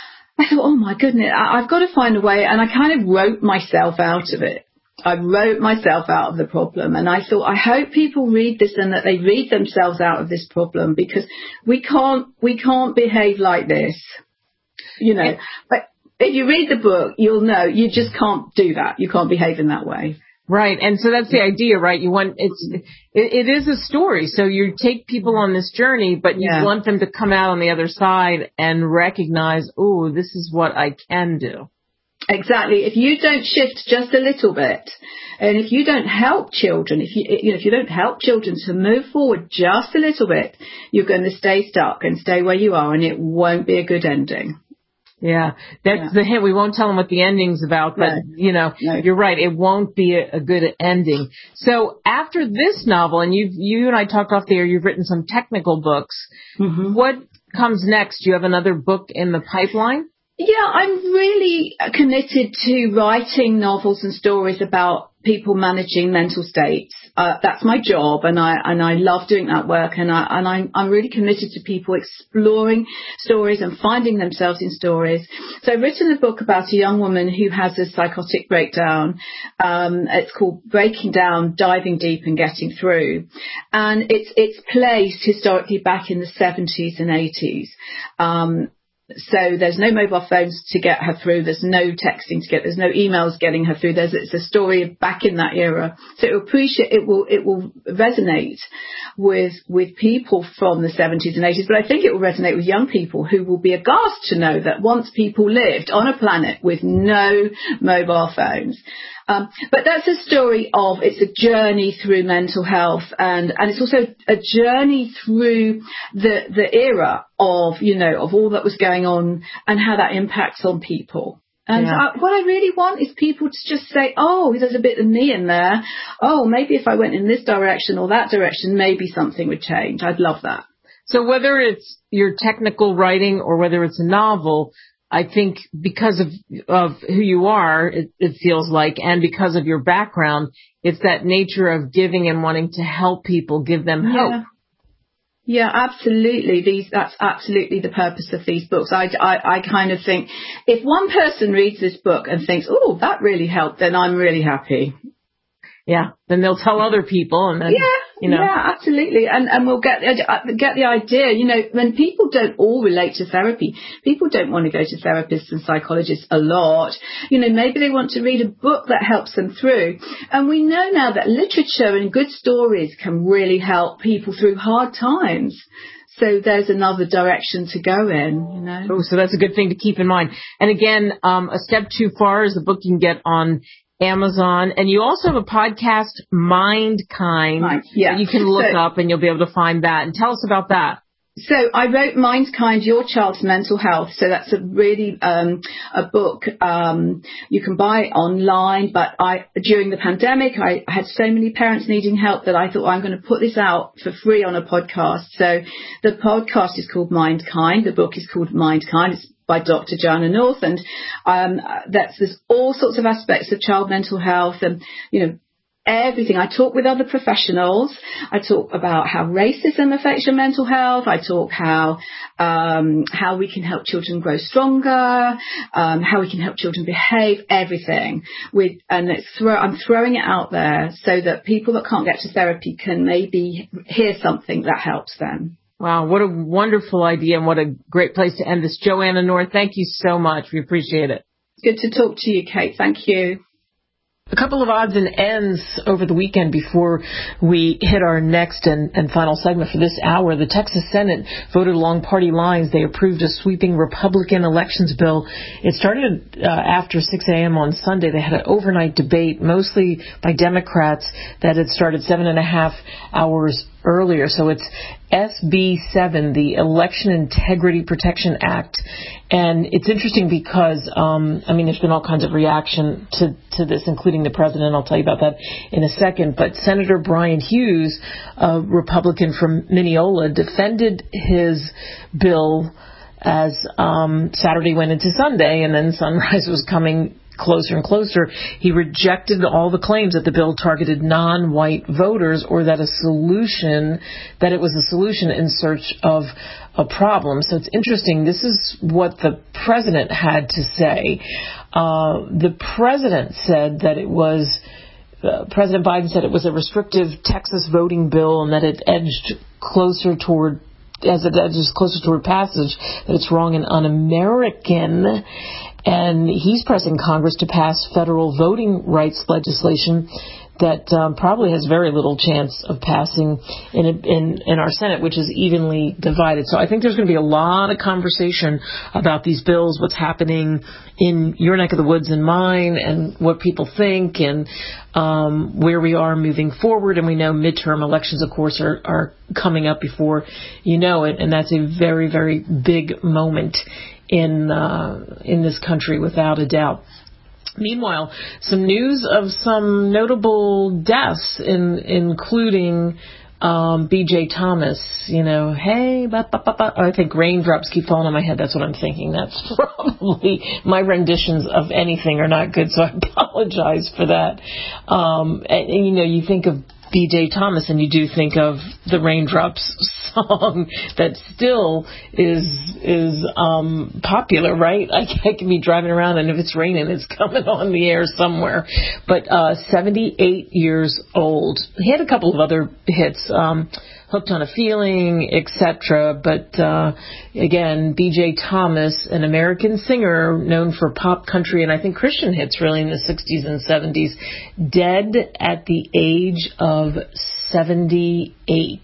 S12: I thought, oh my goodness, I've got to find a way. And I kind of wrote myself out of it. I wrote myself out of the problem. And I thought, I hope people read this and that they read themselves out of this problem, because we can't, we can't behave like this, you know. But if you read the book, you'll know you just can't do that. You can't behave in that way.
S2: Right. And so that's the idea, right? You want, it's, it, it is a story. So you take people on this journey, but you yeah. want them to come out on the other side and recognize, oh, this is what I can do.
S12: Exactly. If you don't shift just a little bit, and if you don't help children, if you, you know, if you don't help children to move forward just a little bit, you're going to stay stuck and stay where you are, and it won't be a good ending.
S2: Yeah, that's yeah. the hint. We won't tell them what the ending's about, but, no. you know, no. you're right. It won't be a, a good ending. So after this novel, and you've, you and I talked off the air, you've written some technical books. Mm-hmm. What comes next? Do you have another book in the pipeline?
S12: Yeah, I'm really committed to writing novels and stories about people managing mental states. Uh, that's my job, and I and I love doing that work. And I and I'm I'm really committed to people exploring stories and finding themselves in stories. So I've written a book about a young woman who has a psychotic breakdown. Um, it's called Breaking Down, Diving Deep and Getting Through, and it's it's placed historically back in the seventies and eighties. Um, So there's no mobile phones to get her through. There's no texting to get. There's no emails getting her through. There's it's a story back in that era. So it will appreciate. It will it will resonate with with people from the seventies and eighties. But I think it will resonate with young people who will be aghast to know that once people lived on a planet with no mobile phones. Um, but that's a story of, it's a journey through mental health, and, and it's also a journey through the, the era of, you know, of all that was going on and how that impacts on people. And yeah. I, what I really want is people to just say, oh, there's a bit of me in there. Oh, maybe if I went in this direction or that direction, maybe something would change. I'd love that.
S2: So whether it's your technical writing or whether it's a novel, I think because of of who you are, it, it feels like, and because of your background, it's that nature of giving and wanting to help people, give them hope.
S12: Yeah, yeah, absolutely. These that's absolutely the purpose of these books. I, I, I kind of think if one person reads this book and thinks, oh, that really helped, then I'm really happy.
S2: Yeah, then they'll tell other people, and then,
S12: yeah,
S2: you know.
S12: Yeah, absolutely, and and we'll get get the idea. You know, when people don't all relate to therapy, people don't want to go to therapists and psychologists a lot. You know, maybe they want to read a book that helps them through. And we know now that literature and good stories can really help people through hard times. So there's another direction to go in, you know.
S2: Oh, so that's a good thing to keep in mind. And again, um, A Step Too Far is the book you can get on Amazon, and you also have a podcast, Mindkind,
S12: Mind, yeah.
S2: that you can look
S12: so,
S2: up, and you'll be able to find that. And tell us about that.
S12: So I wrote Mindkind, Your Child's Mental Health. So that's a really um, a book um, you can buy online. But I during the pandemic, I had so many parents needing help that I thought, well, I'm going to put this out for free on a podcast. So the podcast is called Mindkind. The book is called Mindkind. It's by Doctor Joanna North, and um, that's there's all sorts of aspects of child mental health, and you know. Everything. I talk with other professionals. I talk about how racism affects your mental health. I talk how um, how we can help children grow stronger, um, how we can help children behave. Everything. With and it's throw, I'm throwing it out there so that people that can't get to therapy can maybe hear something that helps them.
S2: Wow, what a wonderful idea, and what a great place to end this. Joanna North, thank you so much. We appreciate it.
S12: Good to talk to you, Kate. Thank you.
S2: A couple of odds and ends over the weekend before we hit our next and, and final segment for this hour. The Texas Senate voted along party lines. They approved a sweeping Republican elections bill. It started uh, after six a.m. on Sunday. They had an overnight debate, mostly by Democrats, that had started seven and a half hours earlier. So it's S B seven, the Election Integrity Protection Act. And it's interesting because, um, I mean, there's been all kinds of reaction to, to this, including the president. I'll tell you about that in a second. But Senator Brian Hughes, a Republican from Mineola, defended his bill as um, Saturday went into Sunday, and then sunrise was coming closer and closer. He rejected all the claims that the bill targeted non-white voters, or that a solution, that it was a solution in search of a problem. So it's interesting. This is what the president had to say. Uh, the president said that it was, uh, President Biden said it was a restrictive Texas voting bill, and that it edged closer toward as it edges closer toward passage, that it's wrong and un-American. And he's pressing Congress to pass federal voting rights legislation that um, probably has very little chance of passing in, a, in in our Senate, which is evenly divided. So I think there's going to be a lot of conversation about these bills, what's happening in your neck of the woods and mine, and what people think, and um, where we are moving forward. And we know midterm elections, of course, are, are coming up before you know it, and that's a very, very big moment in uh, in this country, without a doubt. Meanwhile, some news of some notable deaths, in, including um, B J Thomas. You know, hey, ba, ba, ba, ba. I think raindrops keep falling on my head. That's what I'm thinking. That's probably my renditions of anything are not good, so I apologize for that. Um, and, and, you know, you think of B J Thomas, and you do think of the Raindrops song that still is is um, popular, right? I, I can be driving around, and if it's raining, it's coming on the air somewhere. But uh, seventy-eight years old. He had a couple of other hits, um, Hooked on a Feeling, et cetera. But uh, again, B J Thomas, an American singer known for pop, country, and I think Christian hits really in the sixties and seventies, dead at the age of seventy-eight.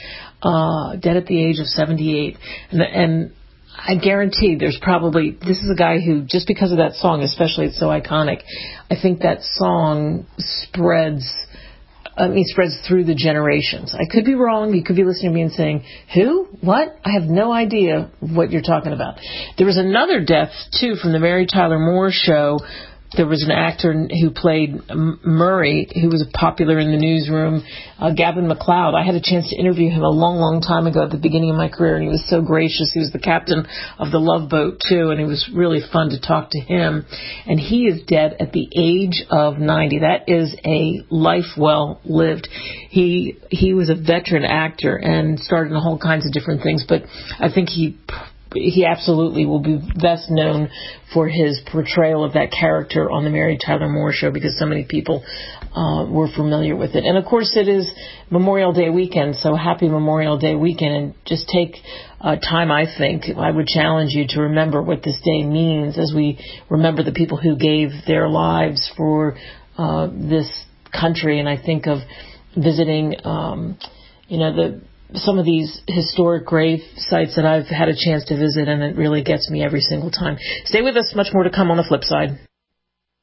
S2: Uh, dead at the age of seventy-eight. And, and I guarantee there's probably, this is a guy who, just because of that song, especially, it's so iconic, I think that song spreads I mean, spreads through the generations. I could be wrong. You could be listening to me and saying, who? What? I have no idea what you're talking about. There was another death, too, from the Mary Tyler Moore Show. There was an actor who played Murray, who was popular in the newsroom, uh, Gavin MacLeod. I had a chance to interview him a long, long time ago at the beginning of my career, and he was so gracious. He was the captain of the Love Boat, too, and it was really fun to talk to him. And he is dead at the age of ninety. That is a life well lived. He he was a veteran actor and starred in all kinds of different things, but I think he... He absolutely will be best known for his portrayal of that character on the Mary Tyler Moore Show, because so many people uh, were familiar with it. And, of course, it is Memorial Day weekend, so happy Memorial Day weekend. And just take uh, time, I think. I would challenge you to remember what this day means as we remember the people who gave their lives for uh, this country. And I think of visiting, um, you know, the... some of these historic grave sites that I've had a chance to visit, and it really gets me every single time. Stay with us. Much more to come on the flip side.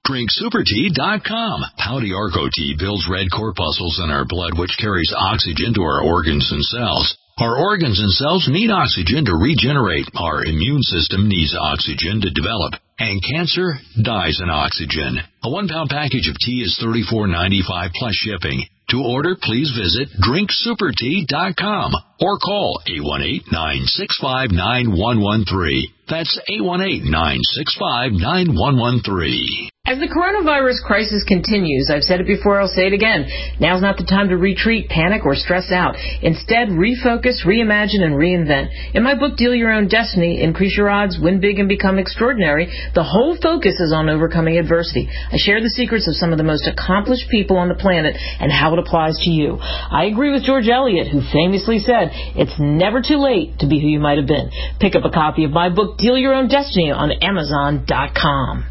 S3: drink super tea dot com. Pouty Arco tea builds red corpuscles in our blood, which carries oxygen to our organs and cells. Our organs and cells need oxygen to regenerate. Our immune system needs oxygen to develop. And cancer dies in oxygen. A one-pound package of tea is thirty-four ninety-five plus shipping. To order, please visit drink super tea dot com or call eight one eight, nine six five, nine one one three. That's eight one eight, nine six five, nine one one three.
S2: As the coronavirus crisis continues, I've said it before, I'll say it again, now's not the time to retreat, panic, or stress out. Instead, refocus, reimagine, and reinvent. In my book, Deal Your Own Destiny, Increase Your Odds, Win Big, and Become Extraordinary, the whole focus is on overcoming adversity. I share the secrets of some of the most accomplished people on the planet and how it applies to you. I agree with George Eliot, who famously said, it's never too late to be who you might have been. Pick up a copy of my book, Deal Your Own Destiny, on amazon dot com.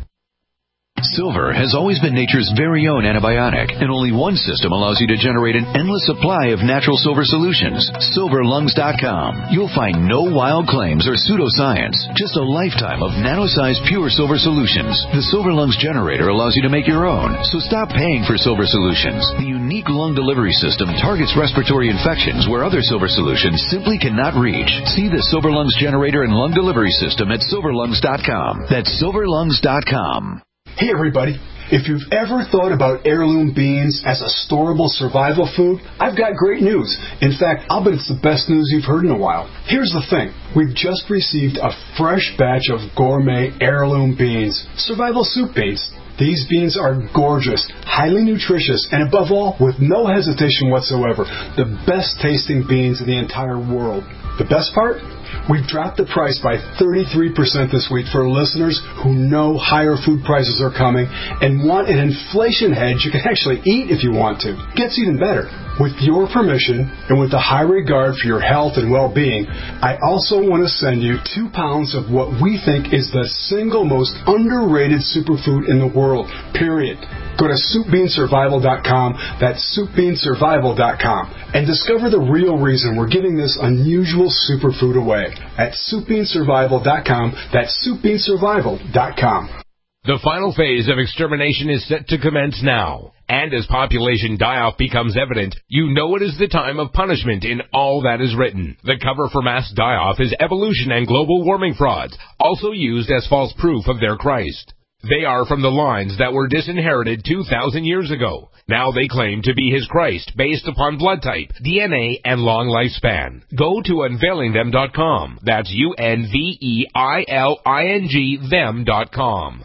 S13: Silver has always been nature's very own antibiotic, and only one system allows you to generate an endless supply of natural silver solutions. silver lungs dot com. You'll find no wild claims or pseudoscience, just a lifetime of nano-sized pure silver solutions. The Silver Lungs generator allows you to make your own, so stop paying for silver solutions. The unique lung delivery system targets respiratory infections where other silver solutions simply cannot reach. See the Silver Lungs generator and lung delivery system at silver lungs dot com. That's silver lungs dot com.
S14: Hey everybody, if you've ever thought about heirloom beans as a storable survival food, I've got great news. In fact, I'll bet it's the best news you've heard in a while. Here's the thing. We've just received a fresh batch of gourmet heirloom beans, survival soup beans. These beans are gorgeous, highly nutritious, and above all, with no hesitation whatsoever, the best tasting beans in the entire world. The best part? We've dropped the price by thirty-three percent this week for listeners who know higher food prices are coming and want an inflation hedge you can actually eat if you want to. Gets even better. With your permission and with a high regard for your health and well-being, I also want to send you two pounds of what we think is the single most underrated superfood in the world, period. Go to soup bean survival dot com, that's soup bean survival dot com, and discover the real reason we're giving this unusual superfood away at soup bean survival dot com, that's soup bean survival dot com.
S15: The final phase of extermination is set to commence now. And as population die-off becomes evident, you know it is the time of punishment in all that is written. The cover for mass die-off is evolution and global warming frauds, also used as false proof of their Christ. They are from the lines that were disinherited two thousand years ago. Now they claim to be his Christ based upon blood type, D N A, and long lifespan. Go to unveiling them dot com. That's U N V E I L I N G them dot com.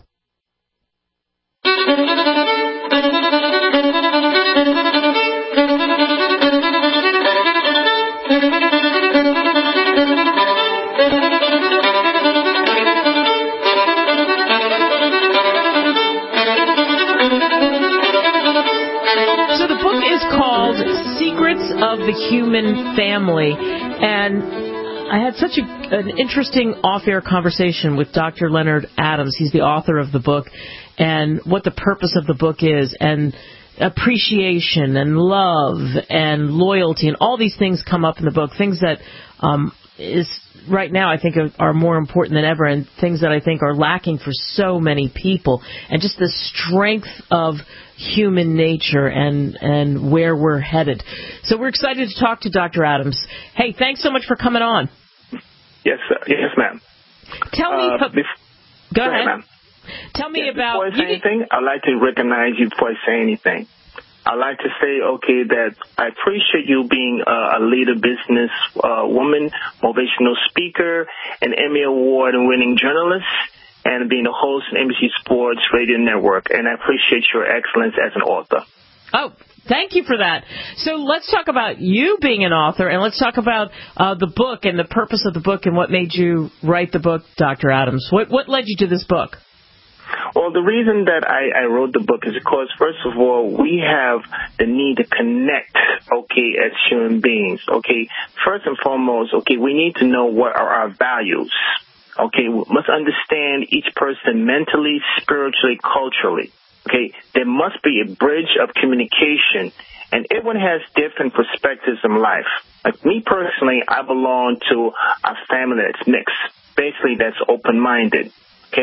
S2: Of the Human Family, and I had such a, an interesting off-air conversation with Doctor Leonard Adams. He's the author of the book, and what the purpose of the book is, and appreciation and love and loyalty, and all these things come up in the book, things that um, is right now I think are more important than ever, and things that I think are lacking for so many people, and just the strength of human nature and and where we're headed. So we're excited to talk to Doctor Adams. Hey, thanks so much for coming on.
S16: Yes, sir. Yes, ma'am.
S2: Tell me.
S16: Uh, bef-
S2: go ahead.
S16: Ma'am.
S2: Tell me
S16: yeah,
S2: about.
S16: Before I say anything, I'd like to recognize you before I say anything. I'd like to say, okay, that I appreciate you being uh, a leader, business uh, woman, motivational speaker, an Emmy Award-winning journalist, and being the host of N B C Sports Radio Network. And I appreciate your excellence as an author.
S2: Oh, thank you for that. So let's talk about you being an author, and let's talk about uh, the book and the purpose of the book and what made you write the book, Doctor Adams. What, what led you to this book?
S16: Well, the reason that I, I wrote the book is because, first of all, we have the need to connect, okay, as human beings, okay. First and foremost, okay, we need to know what are our values. Okay, we must understand each person mentally, spiritually, culturally. Okay, there must be a bridge of communication, and everyone has different perspectives in life. Like me personally, I belong to a family that's mixed. Basically, that's open-minded. Okay,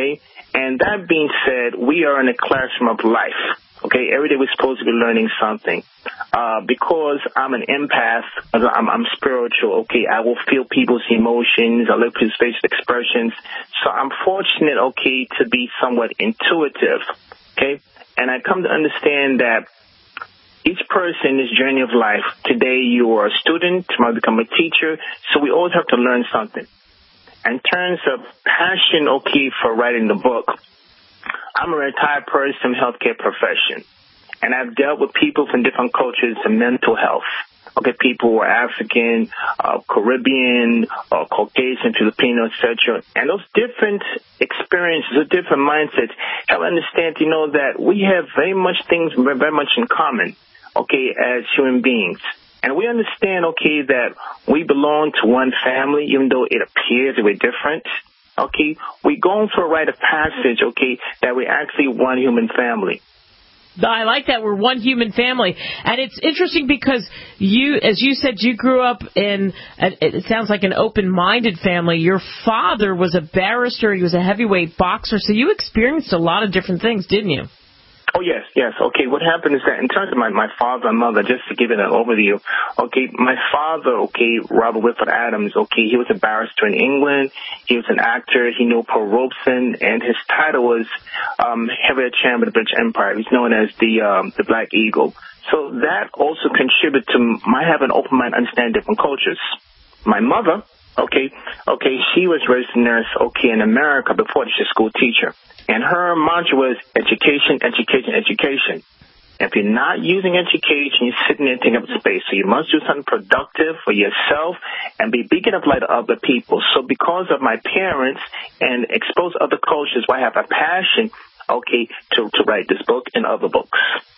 S16: And that being said, we are in a classroom of life. Okay, every day we're supposed to be learning something. Uh, because I'm an empath, I'm, I'm spiritual, okay, I will feel people's emotions, I look people's facial expressions. So I'm fortunate, okay, to be somewhat intuitive, okay? And I come to understand that each person in this journey of life, today you are a student, tomorrow you become a teacher, so we always have to learn something. In terms of passion, okay, for writing the book, I'm a retired person in the healthcare profession, and I've dealt with people from different cultures and mental health. Okay, people who are African, uh, Caribbean, uh, Caucasian, Filipino, et cetera. And those different experiences, those different mindsets, help understand, you know, that we have very much things very much in common, okay, as human beings. And we understand, okay, that we belong to one family, even though it appears that we're different. Okay, we're going for a rite of passage, okay, that we're actually one human family.
S2: I like that. We're one human family. And it's interesting because you, as you said, you grew up in, it sounds like an open-minded family. Your father was a barrister. He was a heavyweight boxer. So you experienced a lot of different things, didn't you?
S16: Oh, yes, yes. Okay, what happened is that in terms of my, my father and mother, just to give it an overview, okay, my father, okay, Robert Whitford Adams, okay, he was a barrister in England. He was an actor. He knew Paul Robeson, and his title was um, heavyweight champion of the British Empire. He's known as the um, the Black Eagle. So that also contributed to my having an open mind, understanding different cultures. My mother, okay, okay, she was a registered nurse, okay, in America before she was a school teacher. And her mantra was education, education, education. If you're not using education, you're sitting there taking up space. So you must do something productive for yourself and be beacon of light to other people. So because of my parents and expose other cultures, why I have a passion, okay, to, to write this book and other books.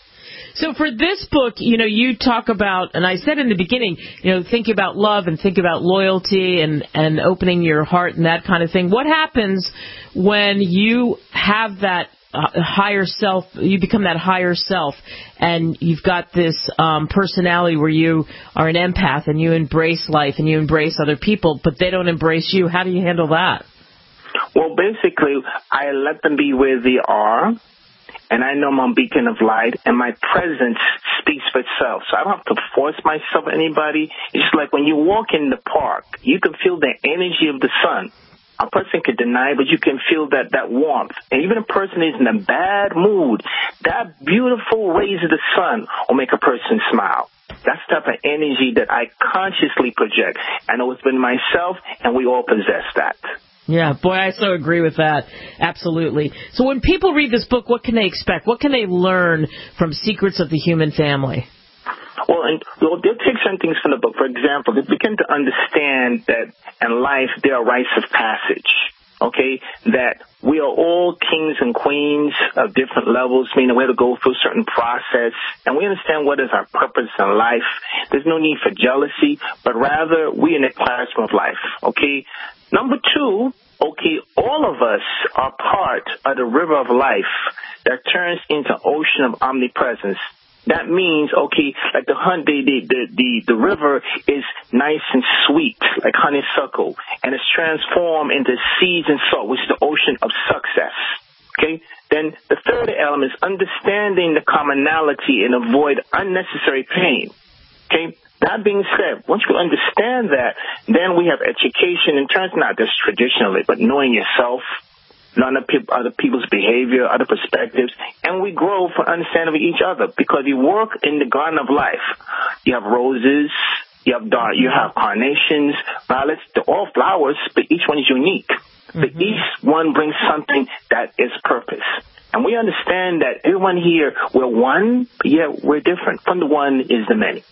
S2: So for this book, you know, you talk about, and I said in the beginning, you know, think about love and think about loyalty and, and opening your heart and that kind of thing. What happens when you have that uh, higher self, you become that higher self, and you've got this um, personality where you are an empath and you embrace life and you embrace other people, but they don't embrace you? How do you handle that?
S16: Well, basically, I let them be where they are. And I know I'm a beacon of light, and my presence speaks for itself. So I don't have to force myself on anybody. It's just like when you walk in the park, you can feel the energy of the sun. A person can deny, but you can feel that, that warmth. And even a person is in a bad mood, that beautiful rays of the sun will make a person smile. That's the type of energy that I consciously project. I know it's been myself, and we all possess that.
S2: Yeah, boy, I so agree with that. Absolutely. So when people read this book, what can they expect? What can they learn from Secrets of the Human Family?
S16: Well, and well, they'll take certain things from the book. For example, they begin to understand that in life there are rites of passage. Okay, that we are all kings and queens of different levels, meaning we have to go through a certain process, and we understand what is our purpose in life. There's no need for jealousy, but rather we in the classroom of life. Okay, number two, okay, all of us are part of the river of life that turns into ocean of omnipresence. That means, okay, like the hunt, the, the, the, the, the river is nice and sweet, like honeysuckle, and it's transformed into seeds and salt, which is the ocean of success. Okay? Then the third element is understanding the commonality and avoid unnecessary pain. Okay? That being said, once you understand that, then we have education in terms not just traditionally, but knowing yourself, learn other people's behavior, other perspectives, and we grow for understanding of each other because you work in the garden of life. You have roses, you have dark, you have carnations, violets, they're all flowers, but each one is unique. Mm-hmm. But each one brings something that is purpose. And we understand that everyone here, we're one, but yet we're different. From the one is the many.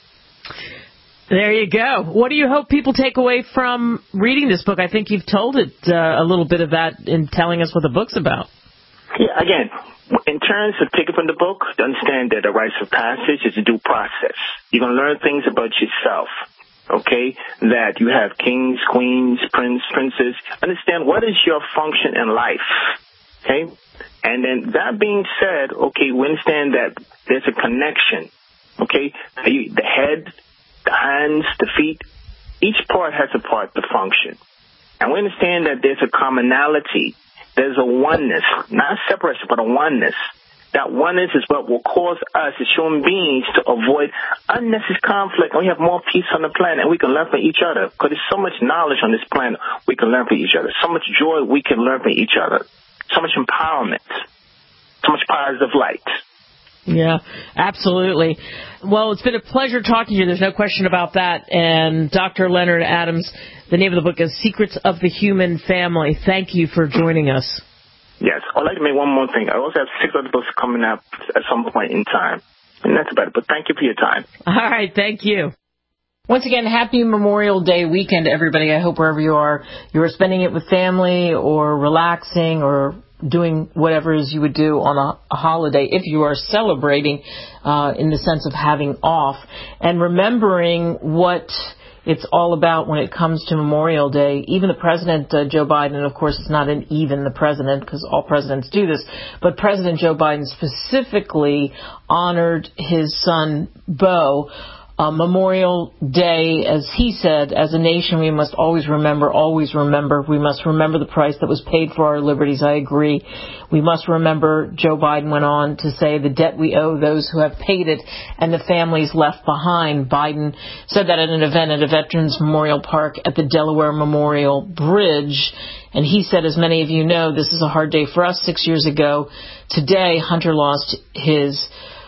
S2: There you go. What do you hope people take away from reading this book? I think you've told it uh, a little bit of that in telling us what the book's about.
S16: Yeah, again, in terms of taking from the book, to understand that the rites of passage is a due process. You're going to learn things about yourself, okay, that you have kings, queens, prince, princes. Understand what is your function in life, okay? And then that being said, okay, we understand that there's a connection, okay, the head, the hands, the feet, each part has a part to function. And we understand that there's a commonality there's a oneness, not separation, but a oneness. That oneness is what will cause us as human beings to avoid unnecessary conflict, and we have more peace on the planet, and we can learn from each other, because there's so much knowledge on this planet we can learn from each other, so much joy we can learn from each other, so much empowerment, so much positive light.
S2: Yeah, absolutely. Well, it's been a pleasure talking to you. There's no question about that. And Doctor Leonard Adams, the name of the book is Secrets of the Human Family. Thank you for joining us.
S16: Yes. I'd like to make one more thing. I also have six other books coming up at some point in time. And that's about it. But thank you for your time.
S2: All right. Thank you. Once again, happy Memorial Day weekend, everybody. I hope wherever you are, you are spending it with family or relaxing or doing whatever it is you would do on a, a holiday if you are celebrating uh, in the sense of having off. And remembering what it's all about when it comes to Memorial Day. Even the President, uh, Joe Biden, of course, it's not an even the President because all presidents do this, but President Joe Biden specifically honored his son, Beau. Uh, Memorial Day, as he said, as a nation, we must always remember, always remember. We must remember the price that was paid for our liberties. I agree. We must remember, Joe Biden went on to say, the debt we owe those who have paid it and the families left behind. Biden said that at an event at a Veterans Memorial Park at the Delaware Memorial Bridge. And he said, as many of you know, this is a hard day for us. Six years ago today, Hunter lost his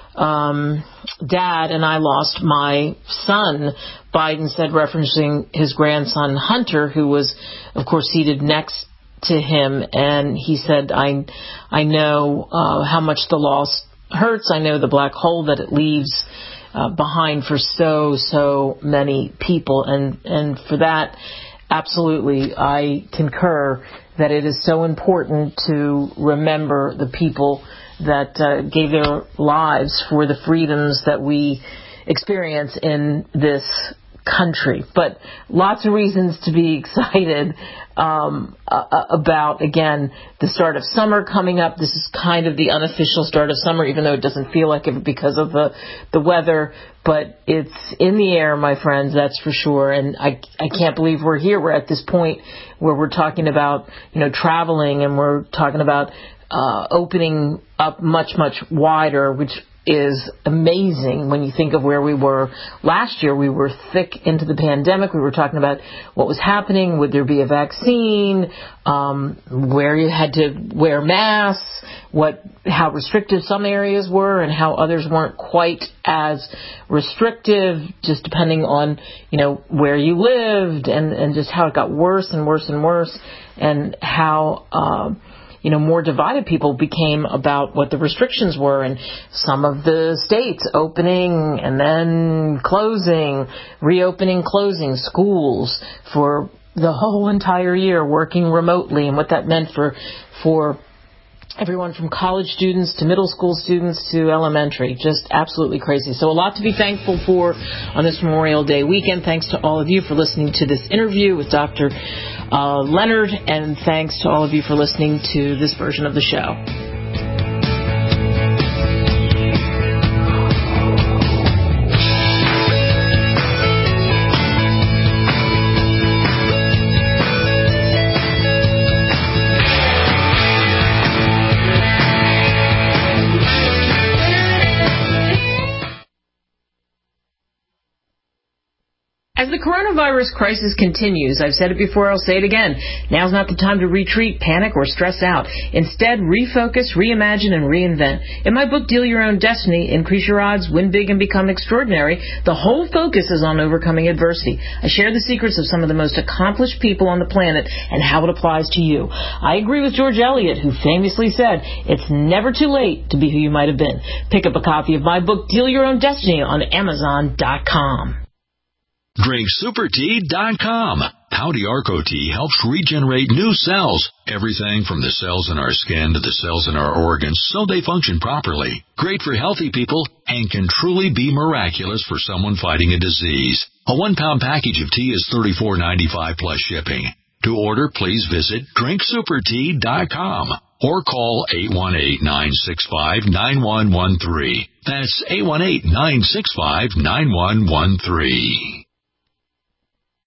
S2: Um, dad, and I lost my son, Biden said, referencing his grandson, Hunter, who was, of course, seated next to him. And he said, I, I know uh, how much the loss hurts. I know the black hole that it leaves uh, behind for so, so many people. And, and for that, absolutely, I concur that it is so important to remember the people that uh, gave their lives for the freedoms that we experience in this country. But lots of reasons to be excited um, uh, about, again, the start of summer coming up. This is kind of the unofficial start of summer, even though it doesn't feel like it because of the, the weather. But it's in the air, my friends, that's for sure. And I, I can't believe we're here. We're at this point where we're talking about, you know, traveling, and we're talking about Uh, opening up much, much wider, which is amazing when you think of where we were last year. We were thick into the pandemic. We were talking about what was happening. Would there be a vaccine? Um, where you had to wear masks? What, how restrictive some areas were and how others weren't quite as restrictive, just depending on, you know, where you lived, and, and just how it got worse and worse and worse, and how, um, you know, more divided people became about what the restrictions were, and some of the states opening and then closing, reopening, closing schools for the whole entire year, working remotely, and what that meant for for everyone from college students to middle school students to elementary. Just absolutely crazy. So a lot to be thankful for on this Memorial Day weekend. Thanks to all of you for listening to this interview with Doctor Uh, Leonard, and thanks to all of you for listening to this version of the show. As the coronavirus crisis continues, I've said it before, I'll say it again, now's not the time to retreat, panic, or stress out. Instead, refocus, reimagine, and reinvent. In my book, Deal Your Own Destiny, Increase Your Odds, Win Big, and Become Extraordinary, the whole focus is on overcoming adversity. I share the secrets of some of the most accomplished people on the planet and how it applies to you. I agree with George Eliot, who famously said, it's never too late to be who you might have been. Pick up a copy of my book, Deal Your Own Destiny, on Amazon dot com.
S13: Drink Super Tea dot com. Howdy Arco Tea helps regenerate new cells. Everything from the cells in our skin to the cells in our organs so they function properly. Great for healthy people and can truly be miraculous for someone fighting a disease. A one-pound package of tea is thirty-four ninety-five plus shipping. To order, please visit Drink Super Tea dot com or call eight one eight, nine six five, nine one one three. That's eight one eight, nine six five, nine one one three.